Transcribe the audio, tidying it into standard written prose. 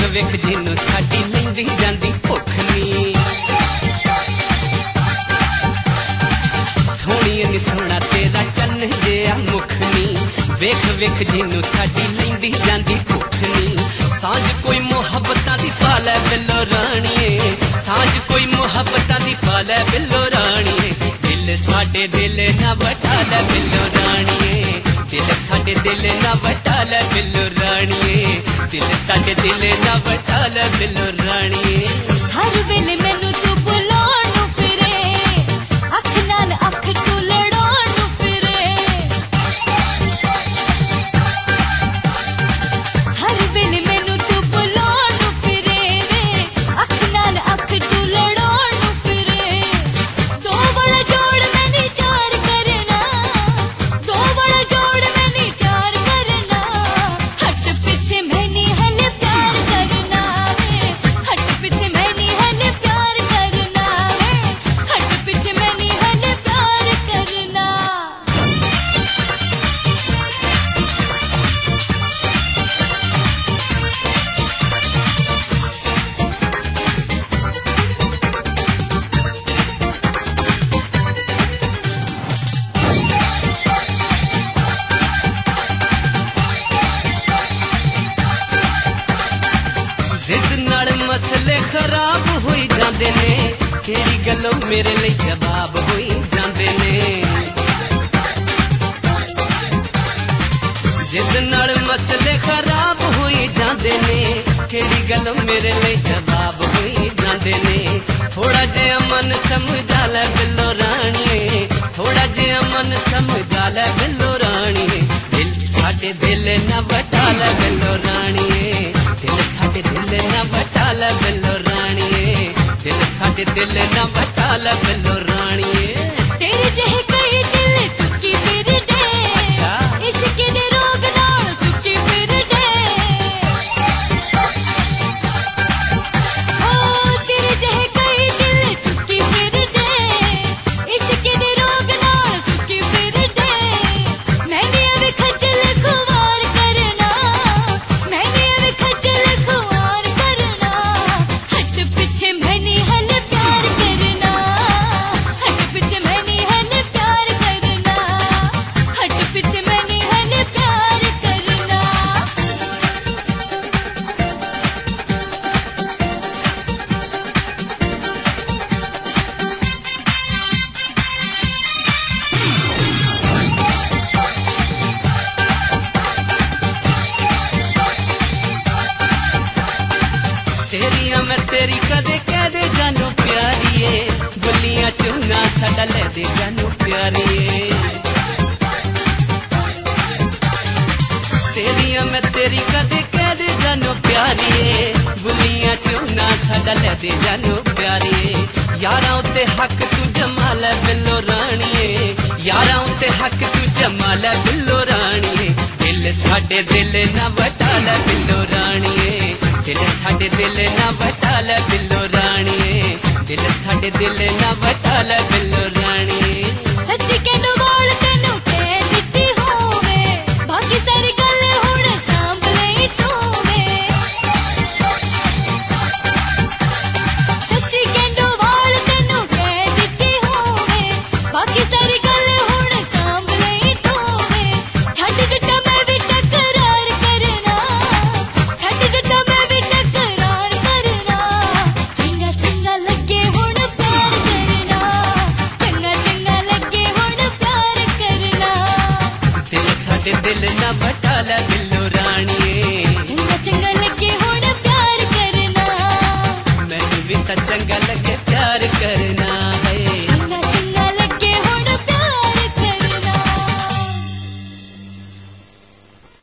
वेख जिन्नू साडी लैंदी जांदी भुख नी। सोहणीए नी सोहणा तेरा चन्न जिहा मुख नी। वेख वेख जिन्नू साडी लैंदी जांदी भुख नी। सांझ कोई मुहब्बतां दी पालै बिल्लो राणीए, सांझ कोई मुहब्बतां दी पालै बिल्लो राणीए। दिल साडे दिल ना वटा लै बिल्लो राणीए, दिल साडे दिल ना वटा लै बिल्लो राणीए, दिल साडे दिल ना वटा लै बिल्लो राणीए। हर वेले मैनू तू बुलाउण नूं फिरे, अख नाल अख तू लड़ाउण नूं फिरे। हर वेले मैनू तू बुलाउण नूं फिरे वे, अख नाल अख तू लड़ाउण नूं फिरे। दो वाला जोड़ मैंने चार करना, दो वाला जोड़ मैंने चार करना। हट पीछे मैंने हले प्यार करना वे, हट पीछे मैंने हले प्यार करना वे, हट पीछे मैंने हले प्यार करना। जिद नाल मसले खराब होई जांदे ने, केड़ी गल्लों मेरे लिए जवाब होई जांदे ने। जिद नाल मसले खराब होई जांदे ने, केड़ी गल्लों मेरे लिए जवाब होई जांदे ने। थोड़ा जिहा मन समझा लै बिल्लो राणीए, थोड़ा जिहा मन समझा लै बिल्लो राणीए। दिल साडे दिल ना वटा लै बिल्लो राणीए, दिल साडे दिल ना वटा लै बिल्लो राणीए, दिल साडे दिल ना वटा लै बिल्लो राणीए। तेरे जेहे कई दिल चुकी फिर दे, अच्छा। इश्क दे रोग नाल सुकी फिर दे। ओ तेरे जेहे कई दिल चुकी फिर दे, इश्क दे रोग नाल सुकी फिर दे। मैंने अभी खजल खुवार करना, मैंने अभी खजल खुवार करना। हट पीछे मैंने हले प्यार करना, हट पीछे मैंने हले प्यार करना, हट पीछे मैंने हले प्यार करना। तेरिया मैं तेरी कदे कह दे जानो प्यारीए, बुलियां चूना साडा ले दे जानो प्यारीए। तेरिया मैं तेरी कदे कह दे जानो प्यारीए, बुलियां चूना साडा ले दे जानो प्यारीए। यारां उत्ते हक तू जमा लै बिल्लो राणीए, यारां उत्ते हक तू जमा लै बिल्लो राणीए। दिल साडे दिल ना वटा लै बिल्लो राणीए, दिल साडे दिल ना वटा लै बिल्लो राणीए, दिल साडे दिल ना वटा लै बिल्लो